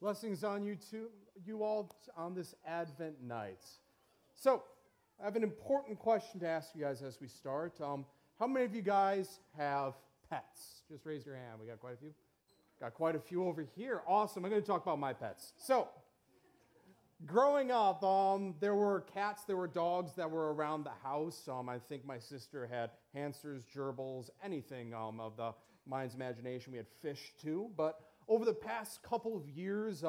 Blessings on you too, you all on this Advent night. So, I have an important question to ask you guys as we start. How many of you guys have pets? Just raise your hand. We got quite a few. Got quite a few over here. Awesome. I'm going to talk about my pets. So, growing up, there were cats, there were dogs that were around the house. I think my sister had hamsters, gerbils, anything of the mind's imagination. We had fish too. But over the past couple of years,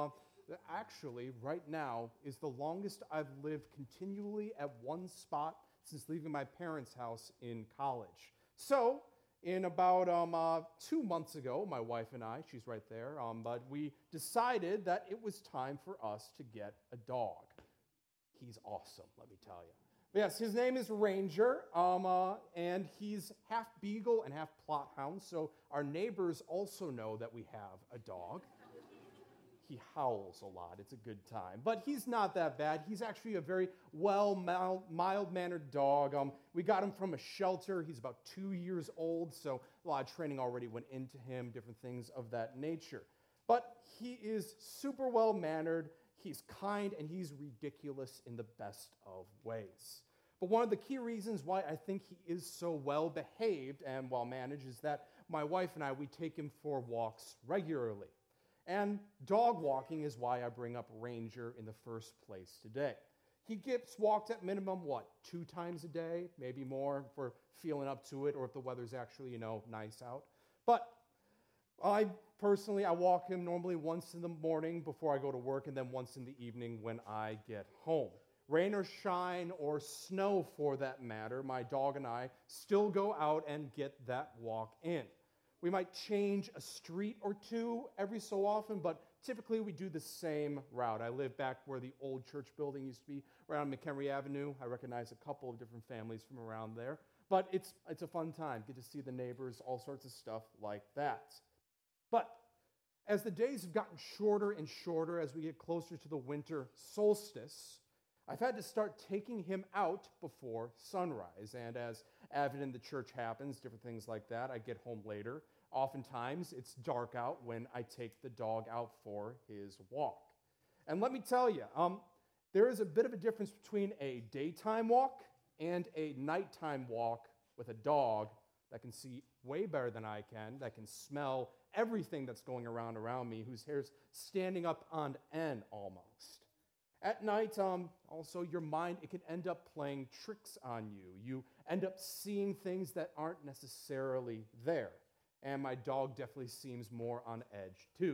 actually, right now, is the longest I've lived continually at one spot since leaving my parents' house in college. So, in about 2 months ago, my wife and I, she's right there, but we decided that it was time for us to get a dog. He's awesome, let me tell you. But yes, his name is Ranger, and he's half beagle and half Plott hound, so our neighbors also know that we have a dog. He howls a lot. It's a good time. But he's not that bad. He's actually a very mild-mannered dog. We got him from a shelter. He's about 2 years old, so a lot of training already went into him, different things of that nature. But he is super well-mannered, he's kind, and he's ridiculous in the best of ways. But one of the key reasons why I think he is so well-behaved and well-managed is that my wife and I, we take him for walks regularly. And dog walking is why I bring up Ranger in the first place today. He gets walked at minimum, 2 times a day, maybe more if we're feeling up to it or if the weather's actually, nice out. But I walk him normally once in the morning before I go to work and then once in the evening when I get home. Rain or shine or snow for that matter, my dog and I still go out and get that walk in. We might change a street or two every so often, but typically we do the same route. I live back where the old church building used to be, right on McHenry Avenue. I recognize a couple of different families from around there. But it's a fun time. Get to see the neighbors, all sorts of stuff like that. But as the days have gotten shorter and shorter as we get closer to the winter solstice, I've had to start taking him out before sunrise. And as Advent in the church happens, different things like that, I get home later. Oftentimes, it's dark out when I take the dog out for his walk. And let me tell you, there is a bit of a difference between a daytime walk and a nighttime walk with a dog that can see way better than I can, that can smell everything that's going around me, whose hair's standing up on end almost. At night, also, your mind, it can end up playing tricks on you. You end up seeing things that aren't necessarily there. And my dog definitely seems more on edge, too.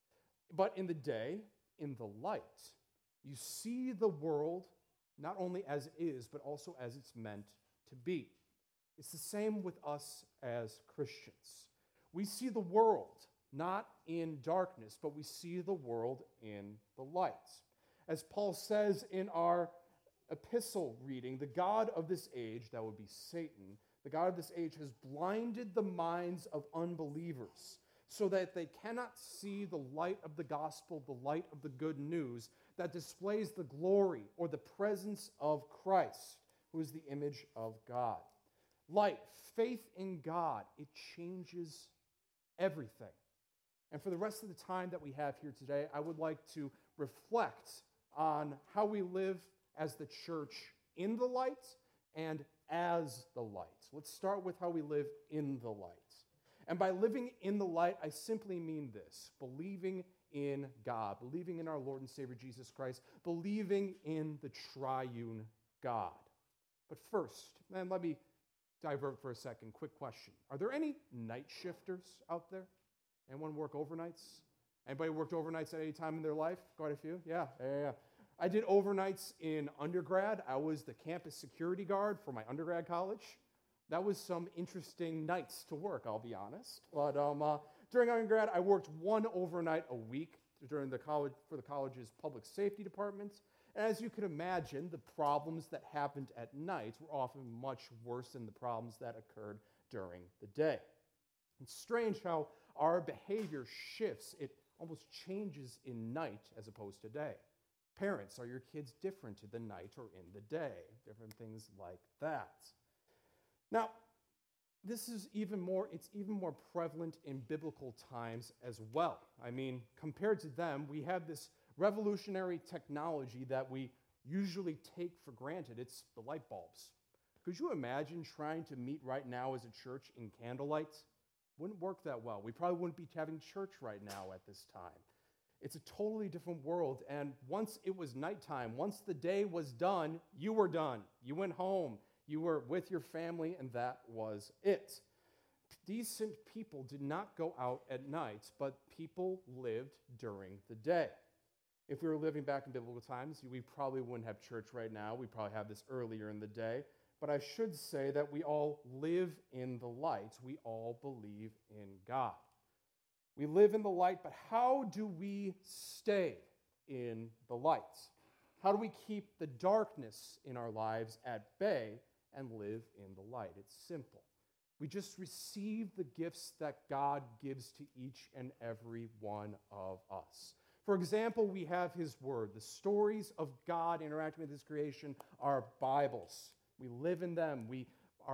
But in the day, in the light, you see the world not only as it is, but also as it's meant to be. It's the same with us as Christians. We see the world not in darkness, but we see the world in the light. As Paul says in our epistle reading, the god of this age, that would be Satan, the god of this age has blinded the minds of unbelievers so that they cannot see the light of the gospel, the light of the good news that displays the glory or the presence of Christ, who is the image of God. Light, faith in God, it changes everything. And for the rest of the time that we have here today, I would like to reflect on how we live as the church in the light and as the light. Let's start with how we live in the light. And by living in the light, I simply mean this: believing in God, believing in our Lord and Savior Jesus Christ, believing in the triune God. But first, and let me divert for a second, quick question. Are there any night shifters out there? Anyone work overnights? Anybody worked overnights at any time in their life? Quite a few? Yeah. I did overnights in undergrad. I was the campus security guard for my undergrad college. That was some interesting nights to work, I'll be honest. But during undergrad, I worked 1 overnight a week for the college's public safety department. And as you can imagine, the problems that happened at night were often much worse than the problems that occurred during the day. It's strange how our behavior shifts. It almost changes in night as opposed to day. Parents, are your kids different in the night or in the day? Different things like that. Now, This is it's even more prevalent in biblical times as well. I mean, compared to them, we have this revolutionary technology that we usually take for granted. It's the light bulbs. Could you imagine trying to meet right now as a church in candlelight? Wouldn't work that well. We probably wouldn't be having church right now at this time. It's a totally different world, and once it was nighttime, once the day was done, you were done. You went home. You were with your family, and that was it. Decent people did not go out at night, but people lived during the day. If we were living back in biblical times, we probably wouldn't have church right now. We probably have this earlier in the day. But I should say that we all live in the light. We all believe in God. We live in the light, but how do we stay in the light? How do we keep the darkness in our lives at bay and live in the light? It's simple. We just receive the gifts that God gives to each and every one of us. For example, we have His Word. The stories of God interacting with His creation are Bibles. We live in them. We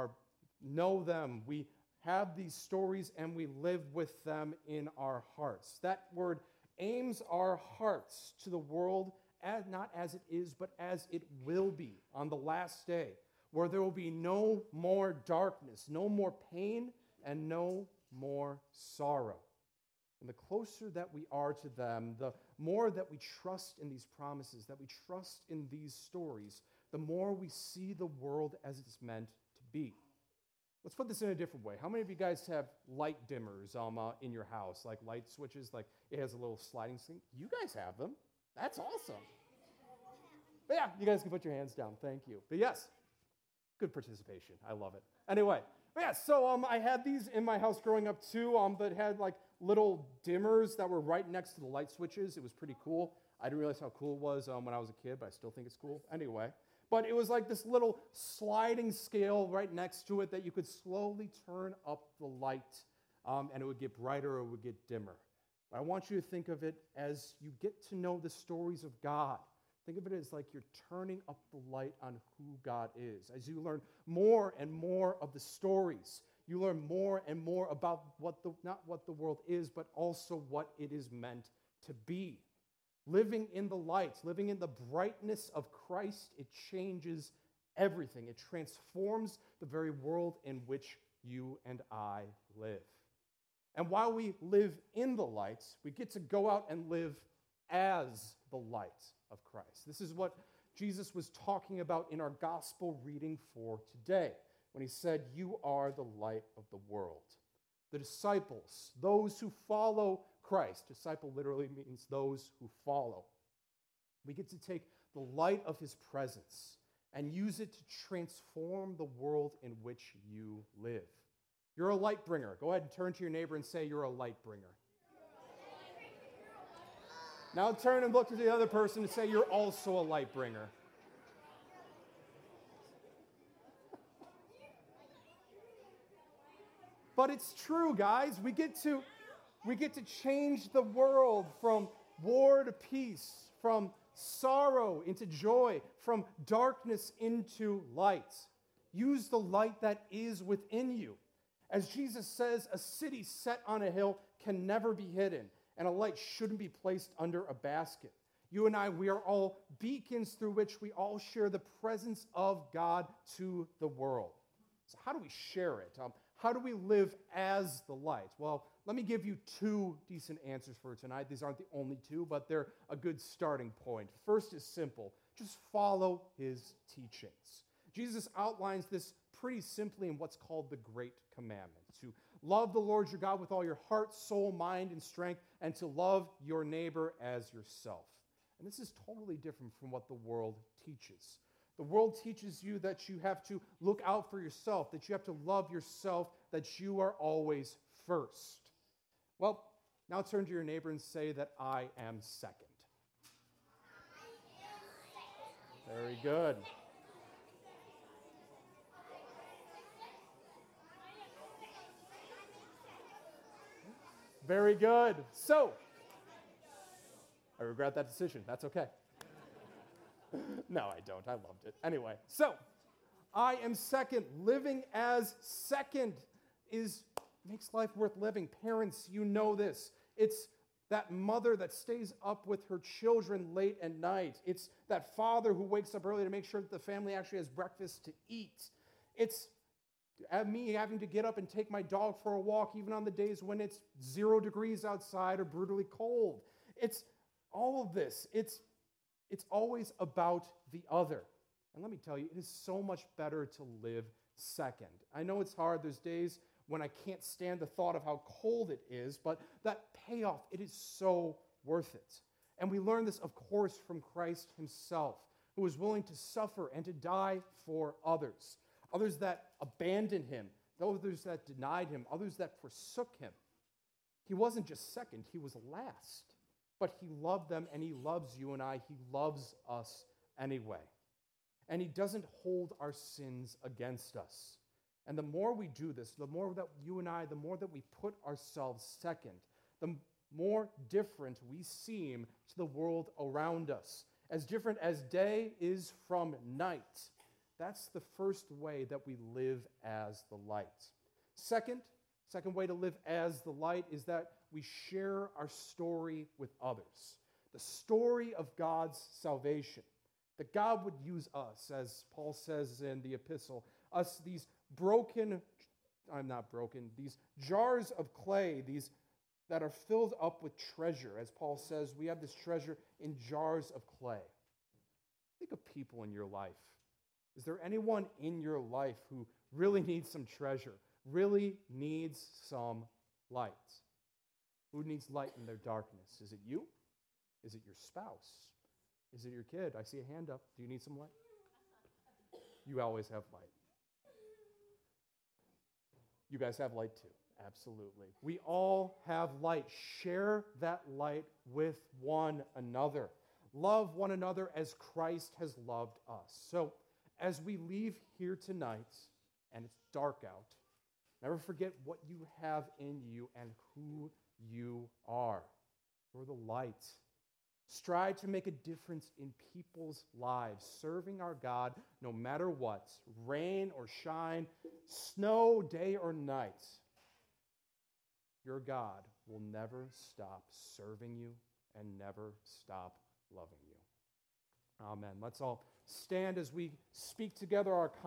know them. We have these stories and we live with them in our hearts. That Word aims our hearts to the world not as it is, but as it will be on the last day, where there will be no more darkness, no more pain, and no more sorrow. And the closer that we are to them, the more that we trust in these promises, that we trust in these stories, the more we see the world as it's meant to be. Let's put this in a different way. How many of you guys have light dimmers in your house, like light switches, like it has a little sliding thing? You guys have them. That's awesome. But yeah, you guys can put your hands down. Thank you. But yes, good participation. I love it. Anyway, but yeah, so I had these in my house growing up too, that had like little dimmers that were right next to the light switches. It was pretty cool. I didn't realize how cool it was when I was a kid, but I still think it's cool. Anyway, but it was like this little sliding scale right next to it that you could slowly turn up the light, and it would get brighter or it would get dimmer. But I want you to think of it as you get to know the stories of God. Think of it as like you're turning up the light on who God is. As you learn more and more of the stories, you learn more and more about not what the world is, but also what it is meant to be. Living in the light, living in the brightness of Christ, it changes everything. It transforms the very world in which you and I live. And while we live in the light, we get to go out and live as the light of Christ. This is what Jesus was talking about in our gospel reading for today, when he said, "You are the light of the world." The disciples, those who follow Christ, disciple literally means those who follow. We get to take the light of his presence and use it to transform the world in which you live. You're a light bringer. Go ahead and turn to your neighbor and say, "You're a light bringer." Now turn and look to the other person and say, "You're also a light bringer." But it's true, guys. We get to change the world from war to peace, from sorrow into joy, from darkness into light. Use the light that is within you. As Jesus says, a city set on a hill can never be hidden, and a light shouldn't be placed under a basket. You and I, we are all beacons through which we all share the presence of God to the world. So how do we share it? How do we live as the light? Well, let me give you two decent answers for tonight. These aren't the only two, but they're a good starting point. First is simple. Just follow his teachings. Jesus outlines this pretty simply in what's called the Great Commandment: to love the Lord your God with all your heart, soul, mind, and strength, and to love your neighbor as yourself. And this is totally different from what the world teaches. The world teaches you that you have to look out for yourself, that you have to love yourself, that you are always first. Well, now turn to your neighbor and say that I am second. Very good. Very good. So, I regret that decision. That's okay. No, I don't. I loved it. Anyway, so I am second, living as second. makes life worth living. Parents, you know this. It's that mother that stays up with her children late at night. It's that father who wakes up early to make sure that the family actually has breakfast to eat. It's me having to get up and take my dog for a walk even on the days when it's 0 degrees outside or brutally cold. It's all of this. It's always about the other. And let me tell you, it is so much better to live second. I know it's hard. There's days when I can't stand the thought of how cold it is, but that payoff, it is so worth it. And we learn this, of course, from Christ himself, who was willing to suffer and to die for others. Others that abandoned him, others that denied him, others that forsook him. He wasn't just second, he was last. But he loved them, and he loves you and I. He loves us anyway. And he doesn't hold our sins against us. And the more we do this, the more that you and I, the more that we put ourselves second, the more different we seem to the world around us. As different as day is from night. That's the first way that we live as the light. Second way to live as the light is that we share our story with others. The story of God's salvation. That God would use us, as Paul says in the epistle, us, these these jars of clay, these that are filled up with treasure. As Paul says, we have this treasure in jars of clay. Think of people in your life. Is there anyone in your life who really needs some treasure, really needs some light? Who needs light in their darkness? Is it you? Is it your spouse? Is it your kid? I see a hand up. Do you need some light? You always have light. You guys have light too. Absolutely. We all have light. Share that light with one another. Love one another as Christ has loved us. So, as we leave here tonight, and it's dark out, never forget what you have in you and who you are. You're the light. Strive to make a difference in people's lives, serving our God no matter what, rain or shine, snow, day or night. Your God will never stop serving you and never stop loving you. Amen. Let's all stand as we speak together our